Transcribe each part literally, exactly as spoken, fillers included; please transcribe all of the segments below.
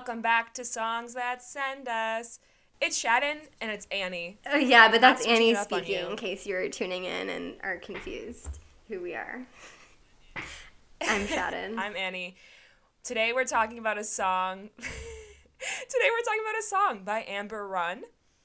welcome back to Songs That Send Us. It's Shannon and it's Annie. Oh, yeah, but that's Not Annie switching it up on speaking you. in case you're tuning in and are confused who we are. I'm Shannon. I'm Annie. Today we're talking about a song. Today we're talking about a song by Amber Run,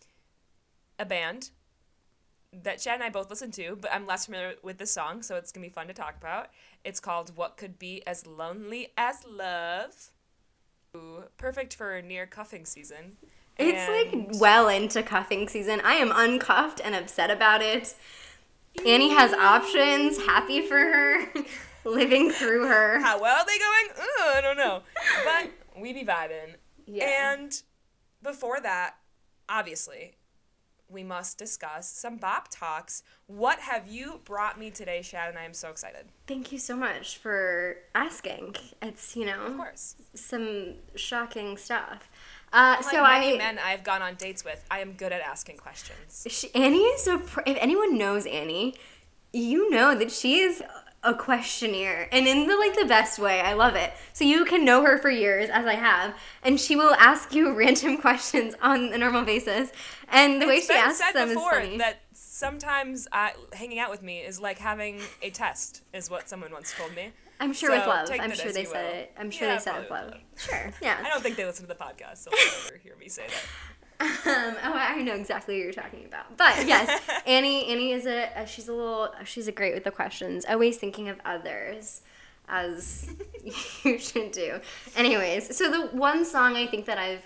a band that Chad and I both listen to, but I'm less familiar with the song, so it's going to be fun to talk about. It's called What Could Be As Lonely As Love. Ooh, perfect for near cuffing season. It's And- like well into cuffing season. I am uncuffed and upset about it. Annie has options. Happy for her. Living through her. How well are they going? Ugh, I don't know. But we be vibing. Yeah. And before that, obviously, we must discuss some bop talks. What have you brought me today, Shad? And I am so excited. Thank you so much for asking. It's, you know, Of course. some shocking stuff. Uh, Like so many I, men I've gone on dates with, I am good at asking questions. she, Annie is a, pr- if anyone knows Annie, you know that she is a questionnaire, and in the like the best way. I love it. So you can know her for years, as I have, and she will ask you random questions on a normal basis, and the way It's she been asks said them is before funny. that sometimes I, hanging out with me is like having a test, is what someone once told me. I'm sure So with love. take I'm that sure as they you said will. it. I'm sure Yeah, they said it with probably love. with Sure, I yeah. don't think they listen to the podcast, so they'll never hear me say that. Um, oh, I know exactly what you're talking about. But yes, Annie. Annie is a, a she's a little she's a great with the questions. Always thinking of others, as you should do. Anyways, so the one song I think that I've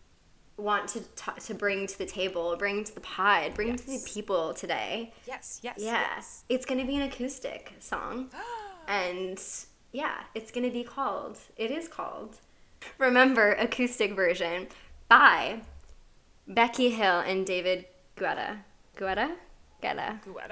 want to ta- to bring to the table, bring to the pod, bring to the Yes. people today. Yes, yes, Yeah, yes. it's gonna be an acoustic song, and yeah, it's gonna be called. It is called. Remember, acoustic version by Becky Hill and David Guetta. Guetta? Guetta. Guetta?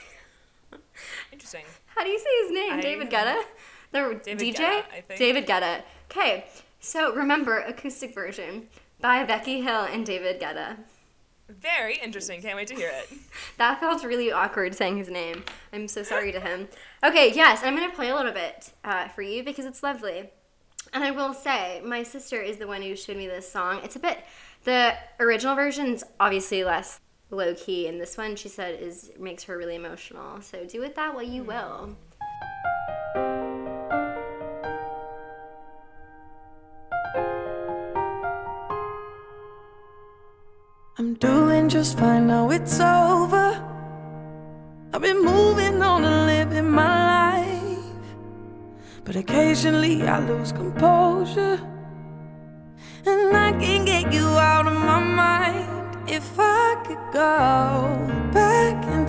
Interesting. How do you say his name? I- David Guetta? The David D J? Guetta, I think. David Guetta. Okay, so remember, acoustic version by Becky Hill and David Guetta. Very interesting. Can't wait to hear it. That felt really awkward saying his name. I'm so sorry to him. Okay, yes, I'm going to play a little bit uh, for you because it's lovely. And I will say, my sister is the one who showed me this song. It's a bit, the original version's obviously less low key, and this one, she said, is makes her really emotional. So do with that what you will. I'm doing just fine now, it's over. I've been moving on and living my life, but occasionally I lose composure, and I can't get you out of my mind. If I could go back in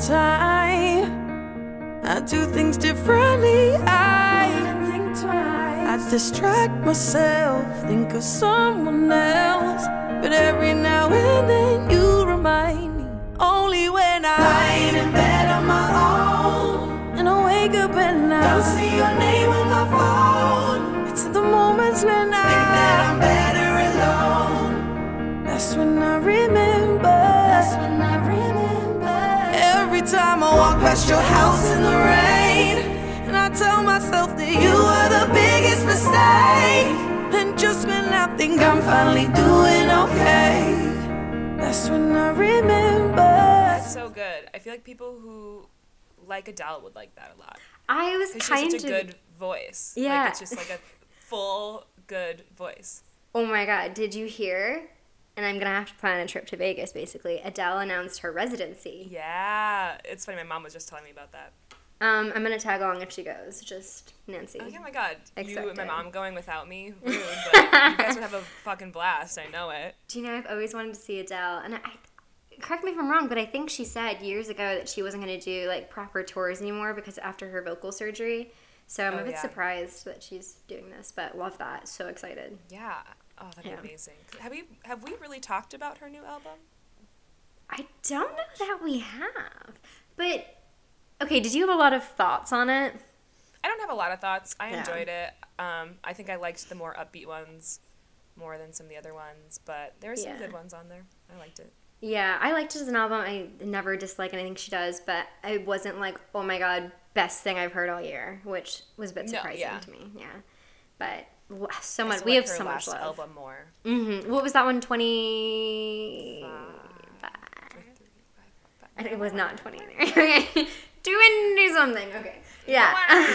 time, I'd do things differently. I think twice. I'd distract myself, think of someone else, but every now and then you remind me. Only when I'm lying in bed on my own, and I wake up and I don't see your name on my phone. It's the moments when I think that I'm better alone. That's when I remember. That's when I remember. Every time I walk past your house in the rain, and I tell myself that you were the biggest mistake. And just when I think I'm finally doing okay, that's when I remember. That's so good. I feel like people who like Adele would like that a lot. I was Because kind she has of... such a good voice. Yeah. Like, it's just like a full, good voice. Oh my god, did you hear? And I'm going to have to plan a trip to Vegas, basically. Adele announced her residency. Yeah. It's funny. My mom was just telling me about that. Um, I'm going to tag along if she goes. Just Nancy. Oh, my God. You and my Accepted. mom going without me? Rude, but you guys would have a fucking blast. I know it. Do you know, I've always wanted to see Adele, and I, correct me if I'm wrong, but I think she said years ago that she wasn't going to do, like, proper tours anymore because after her vocal surgery. So I'm Oh, a bit yeah. surprised that she's doing this, but love that. So excited. Yeah. Oh, that'd be Yeah. amazing. Have we have we really talked about her new album? I don't know that we have, but, okay, did you have a lot of thoughts on it? I don't have a lot of thoughts. I Yeah. enjoyed it. Um, I think I liked the more upbeat ones more than some of the other ones, but there were some Yeah. good ones on there. I liked it. Yeah, I liked it as an album. I never dislike anything she does, but I wasn't like, oh my god, best thing I've heard all year, which was a bit No, surprising yeah. to me. Yeah. But so I much. still We like have her so much last love. album more. Mm-hmm. What was that one? twenty. And it was not twenty. Okay, do do something. Okay, yeah.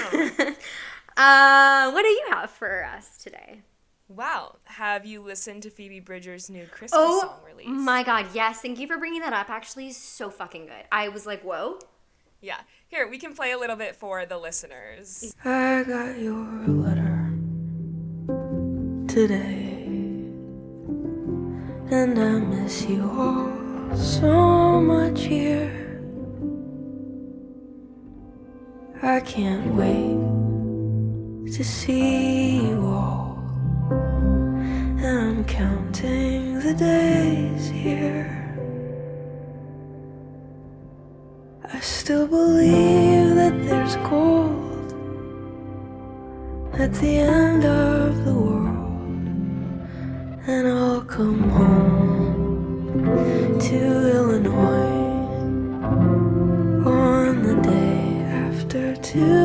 uh, what do you have for us today? Wow, have you listened to Phoebe Bridgers' new Christmas Oh song release? my God, yes! Thank you for bringing that up. Actually, so fucking good. I was like, whoa. Yeah. Here, we can play a little bit for the listeners. I got your letter today, and I miss you all so much here. I can't wait to see you all, and I'm counting the days here. I still believe that there's gold at the end of the world, and I'll come home to Illinois on the day after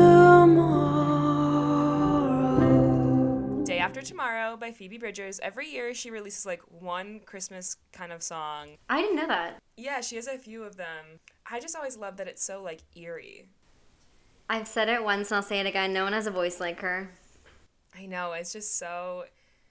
tomorrow. Day After Tomorrow by Phoebe Bridgers. Every year she releases like one Christmas kind of song. I didn't know that. Yeah, she has a few of them. I just always love that it's so like eerie. I've said it once and I'll say it again. No one has a voice like her. I know, it's just so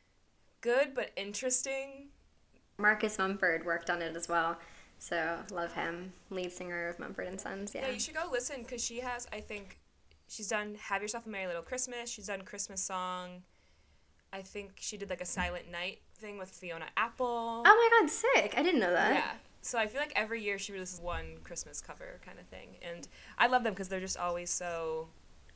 good but interesting. Marcus Mumford worked on it as well. So, love him. Lead singer of Mumford and Sons, yeah. Yeah, you should go listen because she has, I think, she's done Have Yourself a Merry Little Christmas. She's done Christmas Song. I think she did like a Silent Night thing with Fiona Apple. Oh my God, sick. I didn't know that. Yeah. So I feel like every year she releases one Christmas cover kind of thing. And I love them because they're just always so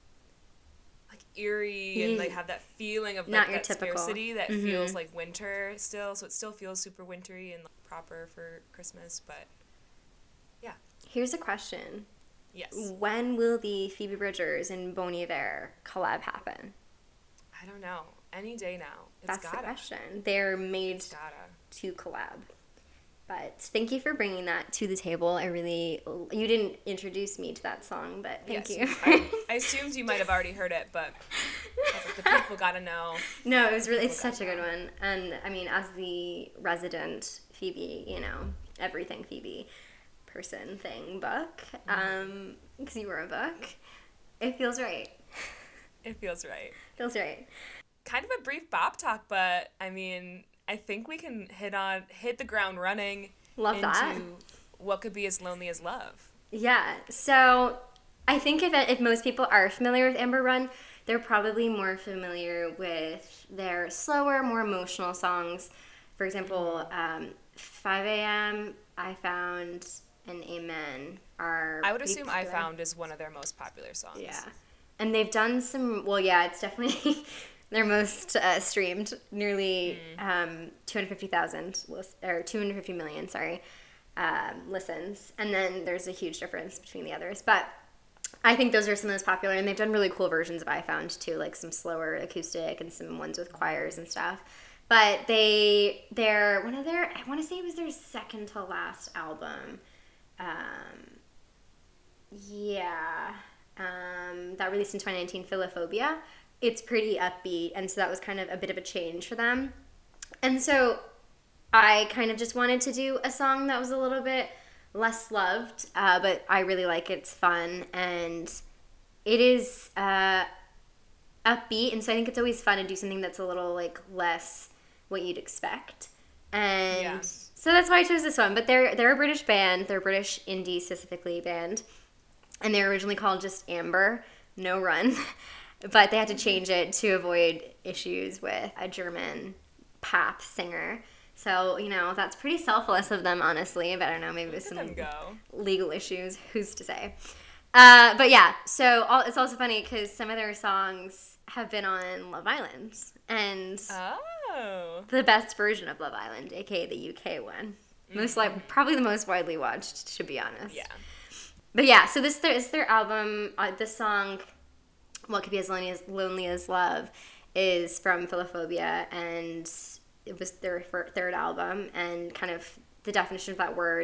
like eerie and like have that feeling of like Not your that typical. scarcity that Mhm. feels like winter still. So it still feels super wintry and like, proper for Christmas. But yeah. Here's a question. Yes. When will the Phoebe Bridgers and Bon Iver collab happen? I don't know. Any day now. It's That's gotta. the question. They're made It's gotta. to collab. But thank you for bringing that to the table. I really, you didn't introduce me to that song, but thank Yes. you. I, I assumed you might have already heard it, but I was like, the people gotta know. No, it was really, it's People such a gotta good one. And I mean, as the resident Phoebe, you know, everything Phoebe person thing book, um, because you were a book, it feels right. It feels right. Feels right. Kind of a brief bop talk, but I mean, I think we can hit on hit the ground running Love into that. what could be as lonely as love. Yeah. So I think if if most people are familiar with Amber Run, they're probably more familiar with their slower, more emotional songs. For example, um, five a.m., I Found, and Amen are I would pretty assume I popular. Found is one of their most popular songs. Yeah. And they've done some, well, yeah, it's definitely their most uh, streamed, nearly um, two hundred fifty thousand, lis- or two hundred fifty million, sorry, um, listens. And then there's a huge difference between the others. But I think those are some of the most popular, and they've done really cool versions of I Found, too, like some slower acoustic and some ones with choirs and stuff. But they, they're, one of their, I want to say it was their second to last album. Um, yeah. Um, that released in twenty nineteen, Philophobia. It's pretty upbeat, and so that was kind of a bit of a change for them. And so I kind of just wanted to do a song that was a little bit less loved, uh, but I really like it. It's fun, and it is uh, upbeat, and so I think it's always fun to do something that's a little like less what you'd expect. And Yeah. so that's why I chose this one. But they're they're a British band. They're a British indie specifically band. And they were originally called just Amber, no Run. But they had to change it to avoid issues with a German pop singer. So, you know, that's pretty selfless of them, honestly. But I don't know, maybe with Let some them go. legal issues. Who's to say? Uh, but yeah, so all, it's also funny because some of their songs have been on Love Island. And Oh. the best version of Love Island, aka the U K one. Most like probably the most widely watched, to be honest. Yeah. But yeah, so this is their album. Uh, this song, "What Could Be as Lonely as Lonely as Love," is from Philophobia, and it was their fir- third album. And kind of the definition of that word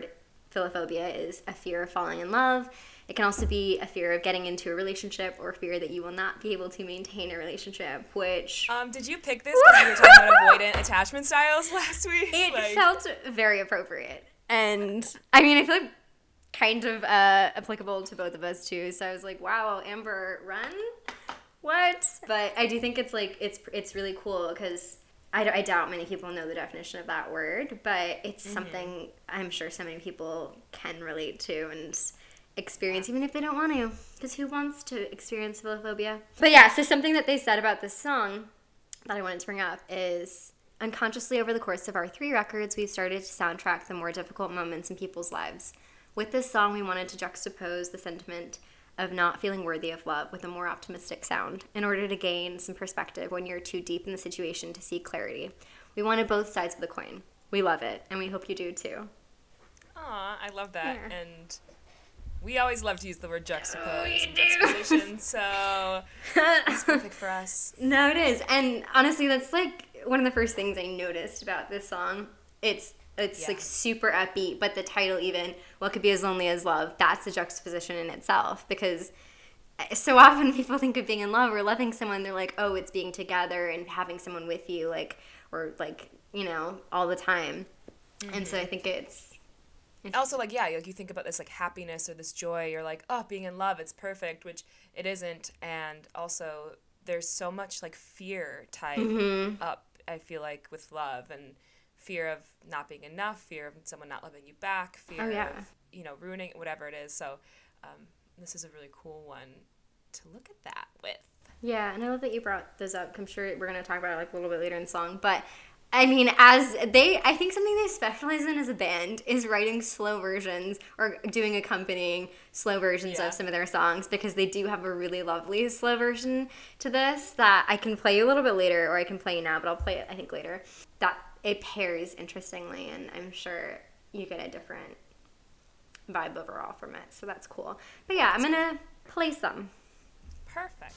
philophobia is a fear of falling in love. It can also be a fear of getting into a relationship or fear that you will not be able to maintain a relationship, which... Um, did you pick this because we were talking about avoidant attachment styles last week? It like... felt very appropriate. And, I mean, I feel like kind of uh, applicable to both of us, too. So I was like, wow, Amber, run? What? But I do think it's, like, it's it's really cool because... I, I doubt many people know the definition of that word, but it's mm-hmm. something I'm sure so many people can relate to and experience, even if they don't want to, because who wants to experience philophobia? But yeah, so something that they said about this song that I wanted to bring up is, unconsciously over the course of our three records, we've started to soundtrack the more difficult moments in people's lives. With this song, we wanted to juxtapose the sentiment of not feeling worthy of love with a more optimistic sound in order to gain some perspective when you're too deep in the situation to see clarity. We wanted both sides of the coin. We love it, and we hope you do too. Aw, I love that. Yeah. And we always love to use the word juxtapose Oh, you in do. juxtaposition, so it's perfect for us. No, it is. And honestly, that's like one of the first things I noticed about this song. It's It's yeah. like super upbeat, but the title even, What Could Be As Lonely As Love, that's a juxtaposition in itself, because so often people think of being in love or loving someone, they're like, oh, it's being together and having someone with you, like, or like, you know, all the time. Mm-hmm. And so I think it's... Also, like, yeah, like you think about this, like, happiness or this joy, you're like, oh, being in love, it's perfect, which it isn't, and also there's so much, like, fear tied mm-hmm. up, I feel like, with love, and fear of not being enough, fear of someone not loving you back, fear oh, yeah. of, you know, ruining whatever it is. So um, this is a really cool one to look at that with. Yeah, and I love that you brought those up. I'm sure we're going to talk about it like a little bit later in the song. But, I mean, as they, I think something they specialize in as a band is writing slow versions or doing accompanying slow versions yeah. of some of their songs, because they do have a really lovely slow version to this that I can play you a little bit later, or I can play you now, but I'll play it, I think, later. That it pairs interestingly, and I'm sure you get a different vibe overall from it, so that's cool. But yeah, I'm gonna play some. Perfect.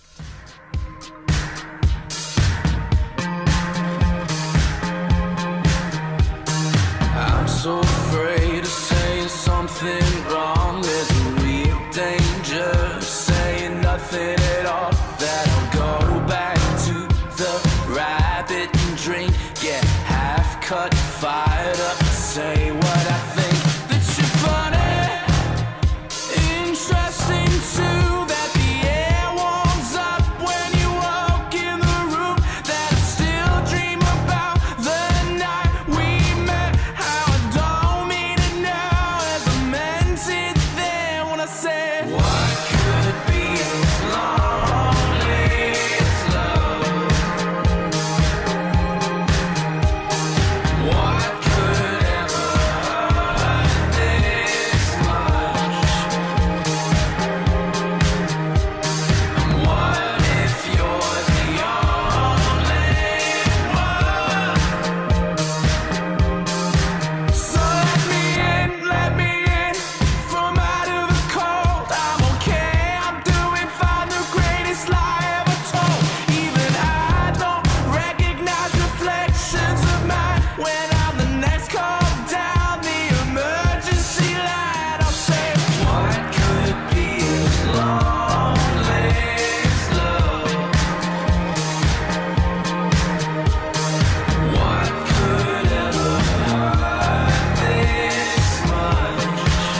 I'm so afraid of saying something wrong. There's a real danger of saying nothing at all. That I'll go back to the rabbit and drink, get half cut, fired up, say what I think. That you're funny, interesting too. That the air warms up when you walk in the room. That I still dream about the night we met. How I don't mean it now, as I meant it then when I said, what could be as lonely as love? What could ever hurt this much? And what if you're the only one? So let me in, let me in, from out of the cold. I'm okay, I'm doing fine, the greatest lie ever told. Even I don't recognize reflections of mine when I'm the next call down the emergency line. I'll say, what could be as lonely as love? What could ever hurt this much?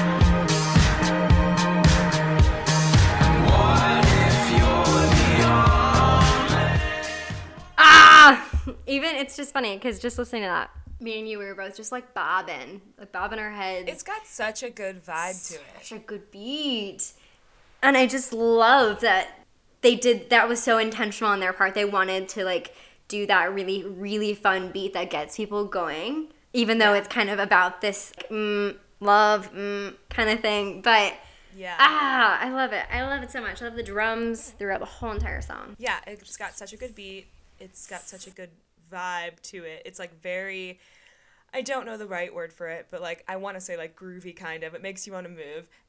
What if you're the only? Ah! Even, it's just funny, because just listening to that, me and you, we were both just like bobbing, like bobbing our heads. It's got such a good vibe to it. Such a good beat. And I just love that they did, that was so intentional on their part. They wanted to like do that really, really fun beat that gets people going, even though it's kind of about this mm, love mm, kind of thing. But Yeah. ah, I love it. I love it so much. I love the drums throughout the whole entire song. Yeah, it's got such a good beat. It's got such a good vibe to it. It's like very, I don't know the right word for it, but like I want to say like groovy kind of. It makes you want to move.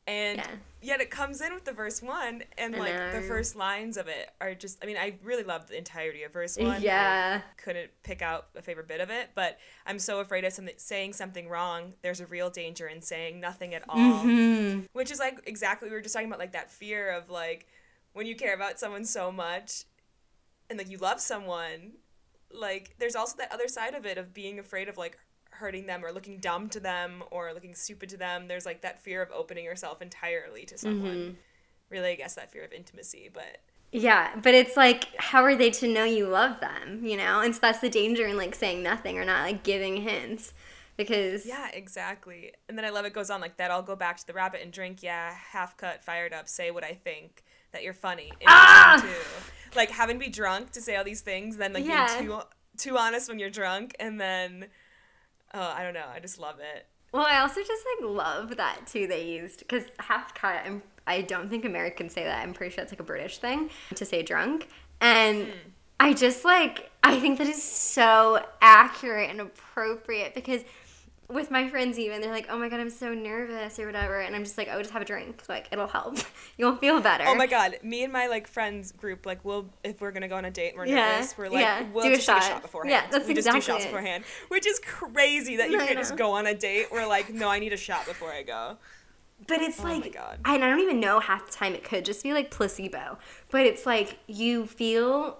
And Yeah. yet it comes in with the verse one, and I like know. the first lines of it are just, I mean, I really love the entirety of verse one. Yeah. I couldn't pick out a favorite bit of it, but I'm so afraid of something, saying something wrong. There's a real danger in saying nothing at all. Mm-hmm. Which is like exactly, we were just talking about, like that fear of like when you care about someone so much and like you love someone, like there's also that other side of it of being afraid of like hurting them or looking dumb to them or looking stupid to them. There's like that fear of opening yourself entirely to someone. Mm-hmm. Really, I guess that fear of intimacy, but Yeah, but it's like, how are they to know you love them, you know? And so that's the danger in like saying nothing or not like giving hints, because yeah, exactly. And then I love it goes on like that. I'll go back to the rabbit and drink. Yeah, half cut, fired up. Say what I think. That you're funny. Ah! Too. Like having to be drunk to say all these things, then like Yeah. being too too honest when you're drunk, and then oh, I don't know. I just love it. Well, I also just like love that too they used, because half cut, I'm, I don't think Americans say that. I'm pretty sure it's like a British thing to say drunk. And Mm. I just like, I think that is so accurate and appropriate, because with my friends even, they're like, oh my God, I'm so nervous or whatever. And I'm just like, oh, just have a drink. Like, it'll help. You'll feel better. Oh my God, me and my like friends group, like we'll if we're gonna go on a date and we're Yeah, nervous, we're like yeah. we'll Do a just take a shot. shot beforehand. Yeah, that's we just exactly do shots it. beforehand, which is crazy that you I can't just know. go on a date. We're like, no, I need a shot before I go. But it's Oh my like, God. and I don't even know half the time, it could just be like placebo. But it's like you feel,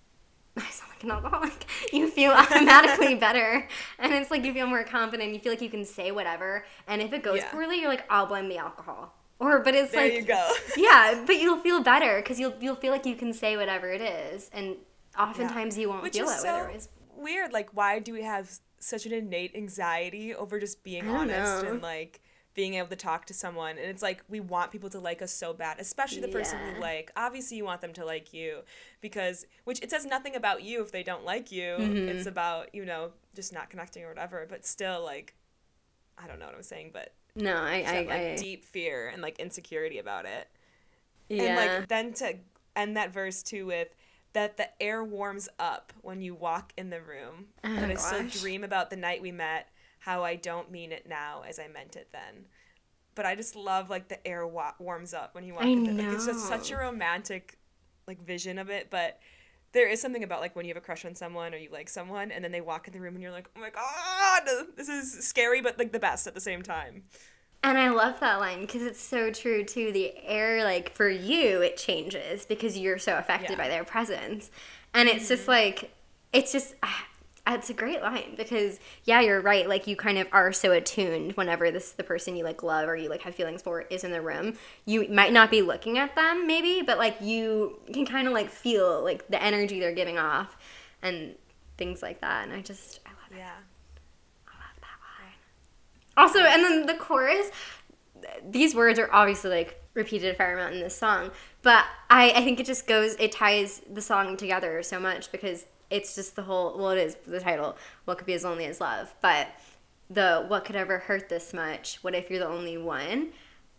I sound like an alcoholic. You feel automatically better, and it's like you feel more confident. You feel like you can say whatever, and if it goes Yeah. poorly, you're like, I'll blame the alcohol. Or, but it's There like, you go. yeah, but you'll feel better because you'll you'll feel like you can say whatever it is, and oftentimes you won't Which feel is that so way otherwise. weird. Like, why do we have such an innate anxiety over just being I don't honest know. and like being able to talk to someone? And it's like we want people to like us so bad, especially the person Yeah. we like. Obviously, you want them to like you because, which it says nothing about you if they don't like you. Mm-hmm. It's about, you know, just not connecting or whatever. But still, like, I don't know what I'm saying, but No, I, just I, that, like I deep fear and like insecurity about it. yeah. And like then to end that verse too with that the air warms up when you walk in the room. Oh, that I still gosh. dream about the night we met, how I don't mean it now as I meant it then. But I just love like the air wa- warms up when you walk I in. Like, it's just know. such a romantic like vision of it, but there is something about like when you have a crush on someone or you like someone and then they walk in the room and you're like, oh my God, this is scary but like the best at the same time. And I love that line because it's so true too. The air, like for you, it changes because you're so affected Yeah. by their presence, and it's just like, it's just, ah, it's a great line because yeah, you're right. Like you kind of are so attuned whenever this the person you like love or you like have feelings for is in the room. You might not be looking at them maybe, but like you can kind of like feel like the energy they're giving off, and things like that. And I just, I love it. Yeah. I love that line. Also, and then the chorus, these words are obviously like repeated a fair amount in this song, but I, I think it just goes, it ties the song together so much because it's just the whole, well, it is the title, What Could Be As Lonely As Love, but the what could ever hurt this much, what if you're the only one?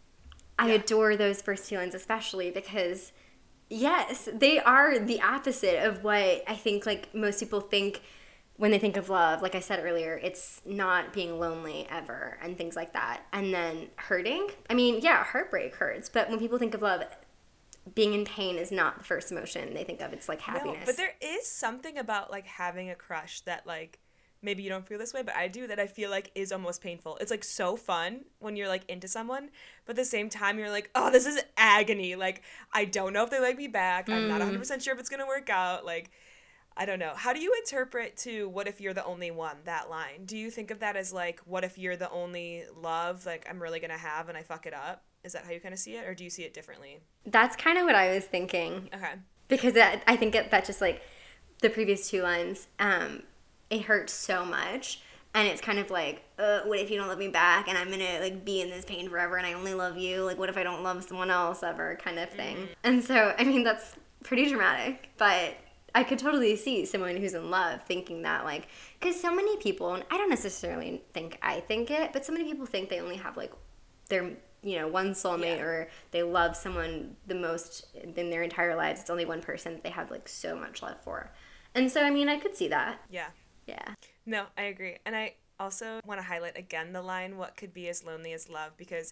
I Yeah. adore those first two lines especially because, yes, they are the opposite of what I think like most people think when they think of love. Like I said earlier, it's not being lonely ever and things like that. And then hurting. I mean, yeah, heartbreak hurts, but when people think of love, being in pain is not the first emotion they think of. It's like happiness. No, but there is something about like having a crush that like maybe you don't feel this way, but I do, that I feel like is almost painful. It's like so fun when you're like into someone, but at the same time you're like, oh, this is agony. Like I don't know if they like me back. I'm not one hundred percent sure if it's gonna work out. Like I don't know. How do you interpret to what if you're the only one, that line? Do you think of that as like, what if you're the only love like I'm really gonna have and I fuck it up? Is that how you kind of see it, or do you see it differently? That's kind of what I was thinking. Okay. Because that, I think it, that just like the previous two lines, um, it hurts so much. And it's kind of like, uh, what if you don't love me back and I'm gonna like be in this pain forever and I only love you? Like, what if I don't love someone else ever, kind of thing. Mm-hmm. And so, I mean, that's pretty dramatic, but I could totally see someone who's in love thinking that, like, because so many people, and I don't necessarily think I think it, but so many people think they only have like their, you know, one soulmate, Yeah. or they love someone the most in their entire lives. It's only one person that they have like so much love for. And so, I mean, I could see that. Yeah. Yeah. No, I agree. And I also want to highlight again the line, what could be as lonely as love, because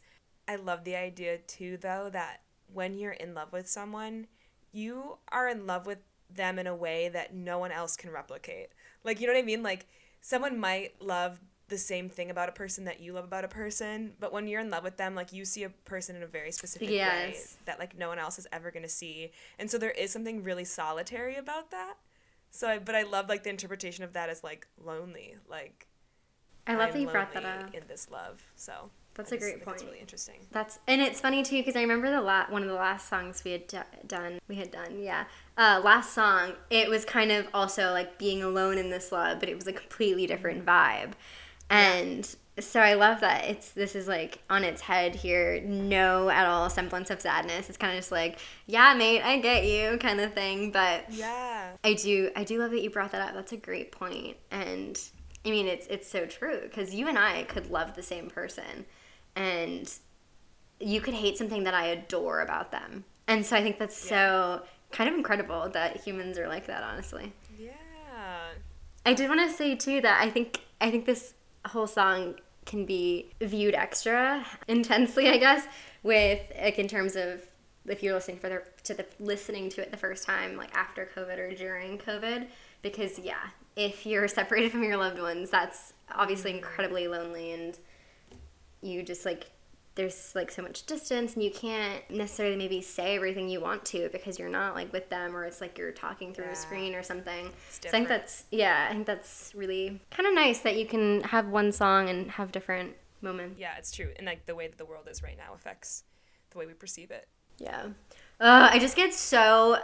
I love the idea too, though, that when you're in love with someone, you are in love with them in a way that no one else can replicate. Like, you know what I mean? Like, someone might love the same thing about a person that you love about a person, but when you're in love with them, like, you see a person in a very specific Yes. way that, like, no one else is ever going to see. And so there is something really solitary about that. So I, but I love, like, the interpretation of that as, like, lonely. Like, I love I'm that you brought that lonely up. in this love. So That's I a just great think point. It's really interesting. That's and it's funny too because I remember the la- one of the last songs we had d- done. We had done, yeah. Uh, last song, it was kind of also like being alone in this love, but it was a completely different vibe. And so I love that it's this is like on its head here, no at all semblance of sadness. It's kind of just like, yeah, mate, I get you kind of thing. But Yeah. I do I do love that you brought that up. That's a great point. And I mean, it's it's so true because you and I could love the same person, and you could hate something that I adore about them. And so I think that's so kind of incredible that humans are like that, honestly. Yeah. I did want to say too that I think I think this whole song can be viewed extra intensely, I guess, with like in terms of if you're listening for the to the listening to it the first time, like after COVID or during COVID, because yeah, if you're separated from your loved ones, that's obviously incredibly lonely, and you just like there's like so much distance, and you can't necessarily maybe say everything you want to because you're not like with them, or it's like you're talking through Yeah. a screen or something. It's So I think different. that's yeah, I think that's really kind of nice that you can have one song and have different moments. Yeah, it's true. And like the way that the world is right now affects the way we perceive it. Yeah. Uh, I just get so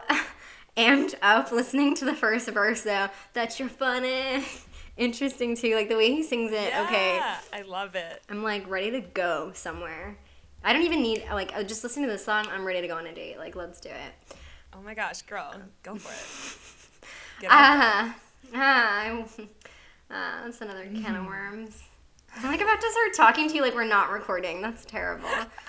amped up listening to the first verse though. That you're funny. Interesting too, like the way he sings it. Okay. Yeah, I love it. I'm like ready to go somewhere. I don't even need like uh, just listening to the song. I'm ready to go on a date. Like let's do it. Oh my gosh, girl, go for it. Get on it. Ah, ah, I- ah, that's another can of worms. I'm like about to start talking to you like we're not recording. That's terrible.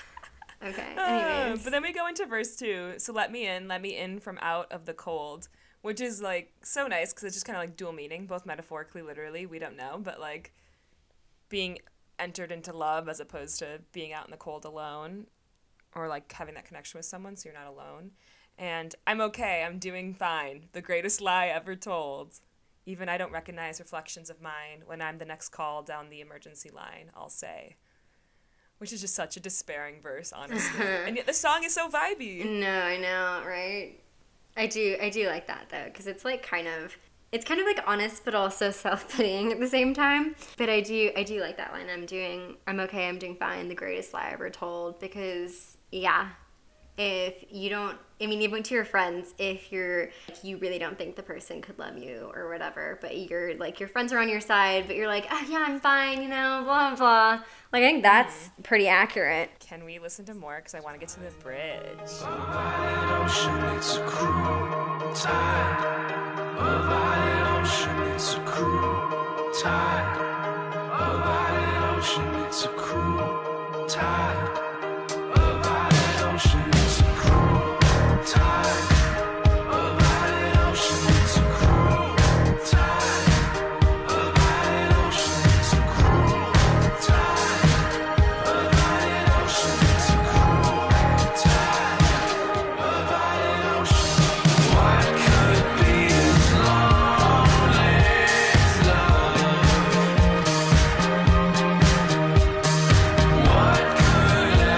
Okay. Uh, Anyways, but then we go into verse two. So let me in, let me in from out of the cold, which is like so nice because it's just kind of like dual meaning, both metaphorically, literally. We don't know, but like being entered into love as opposed to being out in the cold alone, or like having that connection with someone so you're not alone. And I'm okay. I'm doing fine. The greatest lie ever told. Even I don't recognize reflections of mine. When I'm the next call down the emergency line, I'll say. Which is just such a despairing verse, honestly. And yet the song is so vibey. no, I know, right? I do, I do like that though, because it's like kind of, it's kind of like honest, but also self-pitying at the same time. But I do, I do like that line. I'm doing, I'm okay. I'm doing fine. The greatest lie ever told. Because yeah, if you don't, I mean, even to your friends, if you're, like, you really don't think the person could love you or whatever, but you're like, your friends are on your side, but you're like, oh yeah, I'm fine, you know, blah, blah. Like, I think that's pretty accurate. Can we listen to more? Because I want to get to the bridge. A violet ocean, it's a cruel tide. A violet ocean, it's a cruel tide. A violet ocean, it's a cruel tide. A violet ocean, it's a cruel tide. A violet ocean, it's a cruel tide. A violet ocean, it's a cruel tide. A violet ocean, it's a cruel tide. A violet ocean. What could be as lonely as love? What could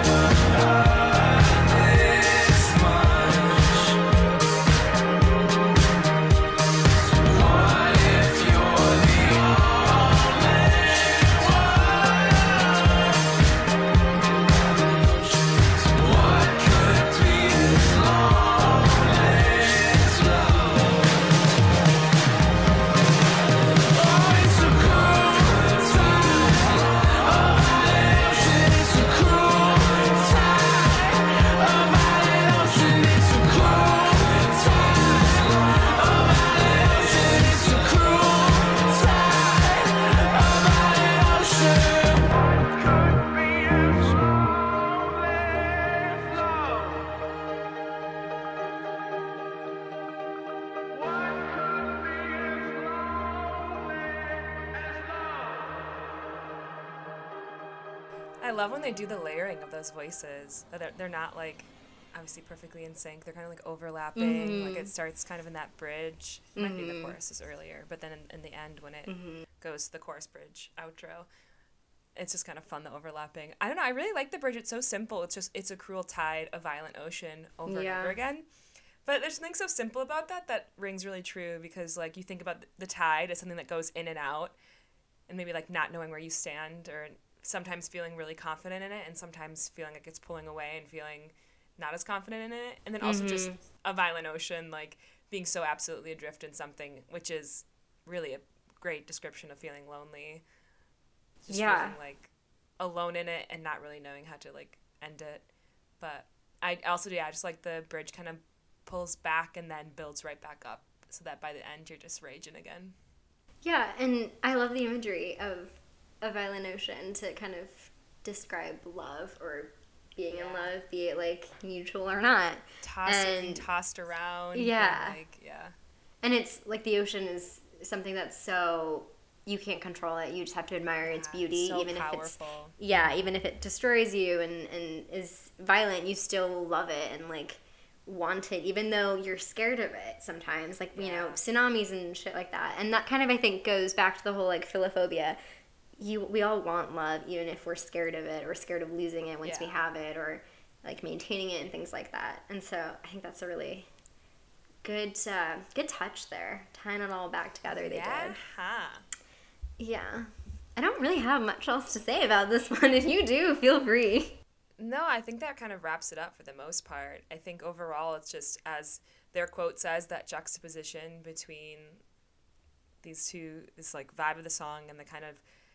I love when they do the layering of those voices. That they're, they're not like obviously perfectly in sync. They're kind of like overlapping. Mm-hmm. Like it starts kind of in that bridge. It might mm-hmm. be the choruses earlier, but then in, in the end when it mm-hmm. goes to the chorus bridge outro, it's just kind of fun, the overlapping. I don't know. I really like the bridge. It's so simple. It's just, it's a cruel tide, a violent ocean over yeah. and over again. But there's something so simple about that that rings really true because, like, you think about the tide as something that goes in and out and maybe, like, not knowing where you stand or sometimes feeling really confident in it and sometimes feeling like it's pulling away and feeling not as confident in it. And then also mm-hmm. just a violent ocean, like, being so absolutely adrift in something, which is really a great description of feeling lonely. Just yeah. feeling like alone in it and not really knowing how to like end it. But I also, yeah, just like the bridge kind of pulls back and then builds right back up so that by the end you're just raging again. Yeah, and I love the imagery of a violent ocean to kind of describe love or being yeah. in love, be it like mutual or not. Tossed and tossed around. Yeah. And like, yeah. And it's like the ocean is something that's so... you can't control it. You just have to admire its beauty, so even powerful. if it's yeah, even if it destroys you and, and is violent, you still love it and like want it, even though you're scared of it sometimes. Like yeah. you know, tsunamis and shit like that. And that kind of I think goes back to the whole like philophobia. You we all want love, even if we're scared of it or scared of losing it once yeah. we have it, or like maintaining it and things like that. And so I think that's a really good uh, good touch there, tying it all back together. They yeah. did. Huh. Yeah. I don't really have much else to say about this one. If you do, feel free. No, I think that kind of wraps it up for the most part. I think overall it's just, as their quote says, that juxtaposition between these two, this like vibe of the song and the kind of,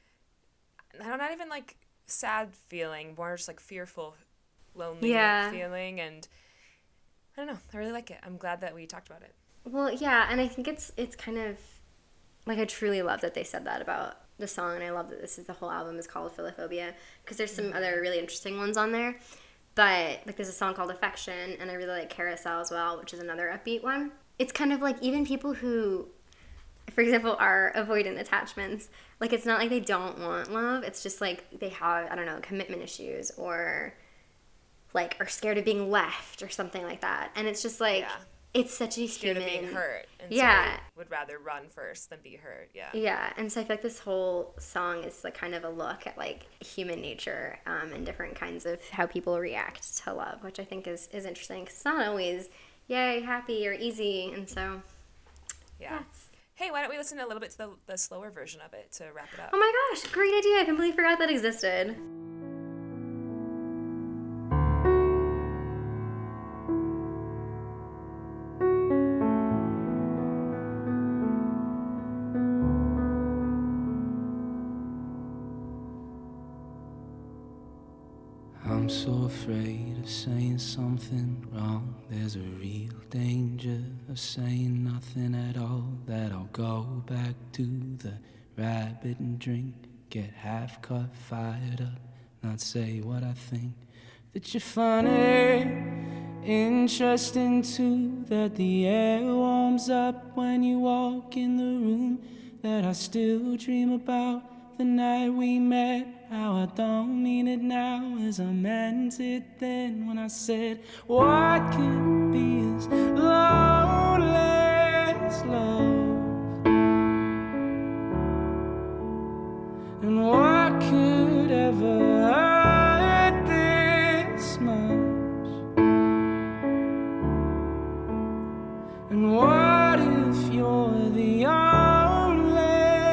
I don't, not even like sad feeling, more just like fearful, lonely yeah. feeling. And I don't know, I really like it. I'm glad that we talked about it. Well, yeah, and I think it's it's kind of, like, I truly love that they said that about the song, and I love that this is the whole album is called Philophobia, because there's some mm-hmm. other really interesting ones on there. But, like, there's a song called Affection, and I really like Carousel as well, which is another upbeat one. It's kind of like even people who, for example, are avoidant attachments, like, it's not like they don't want love. It's just, like, they have, I don't know, commitment issues or, like, are scared of being left or something like that. And it's just, like... yeah. It's such a scared human... of being hurt. And yeah. so would rather run first than be hurt. Yeah. Yeah. And so I feel like this whole song is like kind of a look at like human nature um, and different kinds of how people react to love, which I think is, is interesting because it's not always, yay, happy or easy. And so, yeah. Yes. Hey, why don't we listen a little bit to the, the slower version of it to wrap it up? Oh my gosh. Great idea. I completely forgot that existed. I'm so afraid of saying something wrong. There's a real danger of saying nothing at all. That I'll go back to the rabbit and drink, get half cut, fired up, not say what I think. That you're funny, interesting too. That the air warms up when you walk in the room. That I still dream about the night we met. How I don't mean it now as I meant it then, when I said what could be as lonely as love, and what could ever hurt this much, and what if you're the only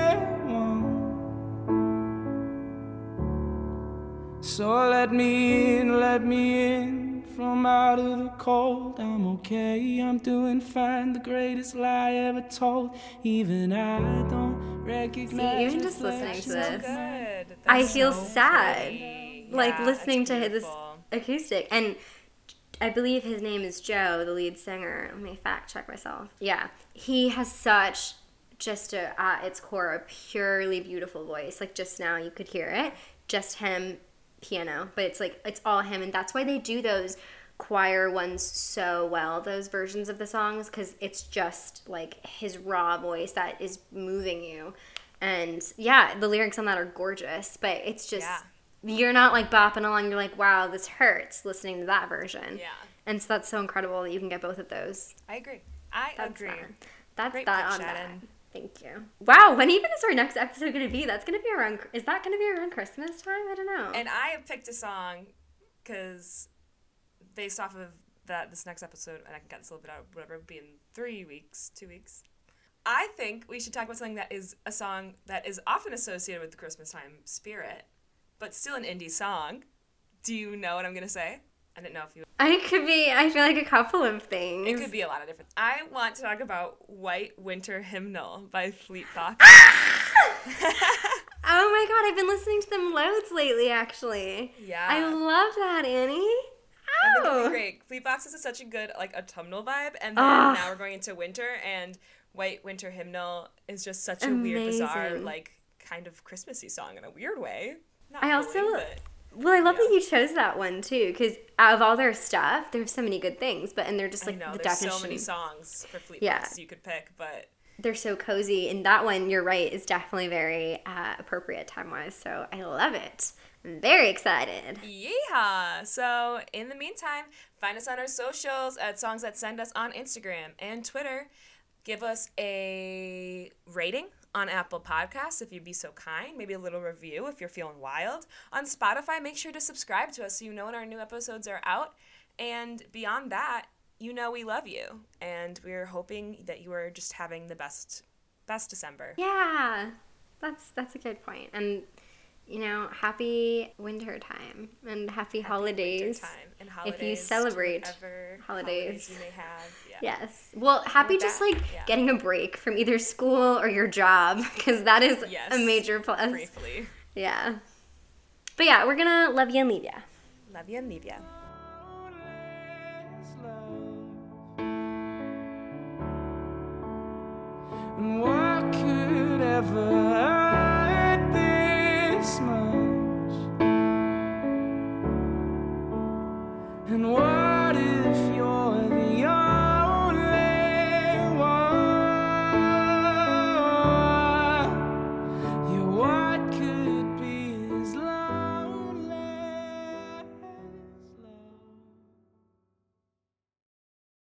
So let me in, let me in from out of the cold. I'm okay, I'm doing fine, the greatest lie ever told. Even I don't recognize. See, even just listening to this, so good. I feel so sad. pretty. Like yeah, listening to beautiful. this acoustic. And I believe his name is Joe, the lead singer. Let me fact check myself. Yeah, he has such just a, at its core, a purely beautiful voice. Like just now, you could hear it. Just him. Piano, but it's like it's all him, and that's why they do those choir ones so well, those versions of the songs, because it's just like his raw voice that is moving you. And yeah, the lyrics on that are gorgeous, but it's just yeah. you're not like bopping along. You're like, wow, this hurts listening to that version. Yeah. And so that's so incredible that you can get both of those. I agree. I That's agree. That. That's Great that pick, on that. Shannon. Thank you. Wow, when even is our next episode going to be? That's going to be around, is that going to be around Christmas time? I don't know. And I have picked a song because based off of that, this next episode, and I can cut this a little bit out, whatever, it'll be in three weeks, two weeks. I think we should talk about something that is a song that is often associated with the Christmas time spirit, but still an indie song. Do you know what I'm going to say? I didn't know if you... I could be, I feel like a couple of things. It could be a lot of different... I want to talk about White Winter Hymnal by Fleet Foxes. Oh my god, I've been listening to them loads lately, actually. Yeah. I love that, Annie. I think it'll Oh. be great. Fleet Foxes is such a good, like, autumnal vibe, and then Ah. now we're going into winter, and White Winter Hymnal is just such a weird, bizarre, Amazing. like, kind of Christmassy song in a weird way. Not I fully, also- but... Well, I love Yeah. that you chose that one too, because out of all their stuff, there's so many good things, but and they're just I like know, the there's definition. so many songs for Fleet Yeah. Foxes you could pick, but... They're so cozy, and that one, you're right, is definitely very uh, appropriate time wise. So I love it. I'm very excited. Yeehaw! So, in the meantime, find us on our socials at Songs That Send Us on Instagram and Twitter. Give us a rating on Apple Podcasts if you'd be so kind. Maybe a little review if you're feeling wild. On Spotify, make sure to subscribe to us so you know when our new episodes are out. And beyond that, you know we love you. And we're hoping that you are just having the best best December. Yeah, that's that's a good point. And you know, happy winter time and happy, Happy holidays. wintertime and holidays If you to celebrate whatever holidays. you may have. Yeah. Yes. Well, happy with just that, like yeah. getting a break from either school or your job, because that is Yes. a major plus. Briefly. Yeah. But yeah, we're gonna love you and leave ya. Love you and leave ya.